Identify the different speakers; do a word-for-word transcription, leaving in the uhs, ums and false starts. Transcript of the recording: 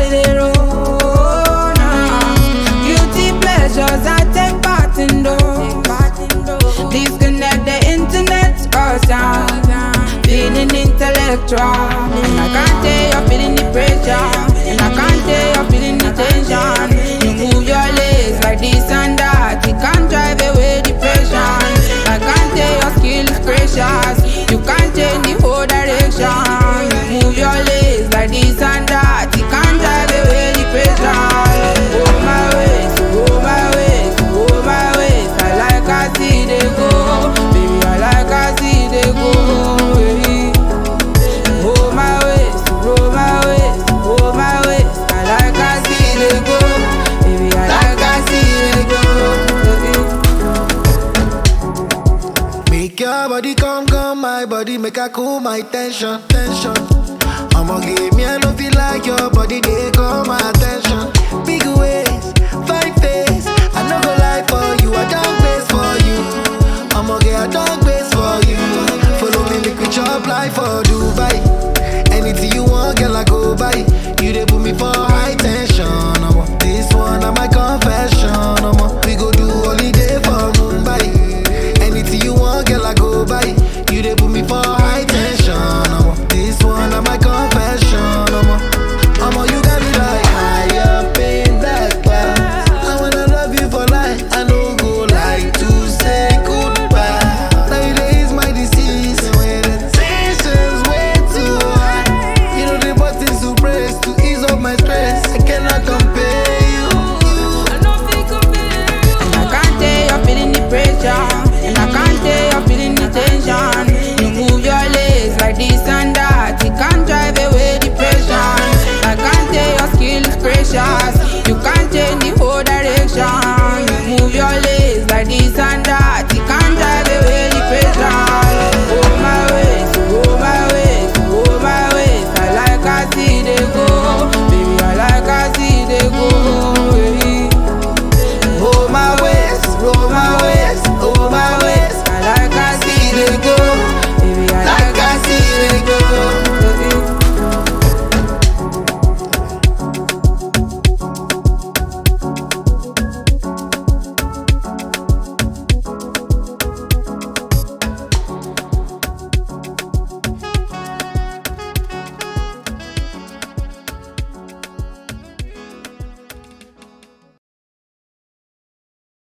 Speaker 1: the road. Nah. Guilty pleasures I take part in those. Disconnect the internet, cause I'm feeling intellectual. And I can't tell you're feeling the pressure, and I can't tell you're feeling the tension. You move your legs like this and that, it can't drive away depression. I can't tell your skill is precious, you can't change the whole direction. You move your legs like this and that, it can't drive away depression. Go my ways, go my ways, go my ways. I like I see they go, baby, I like I see they go. Go my ways, go my ways, go my ways. I like I see they go, baby, I like I see they go.
Speaker 2: Make your body come, come, my body make a cool my tension, tension. I'ma give me I don't feel like your body they call my attention. Big ways, fine face, I no go lie for you, I don't base for you. I'ma get a dog base for you. Follow me, make we chop life for Dubai.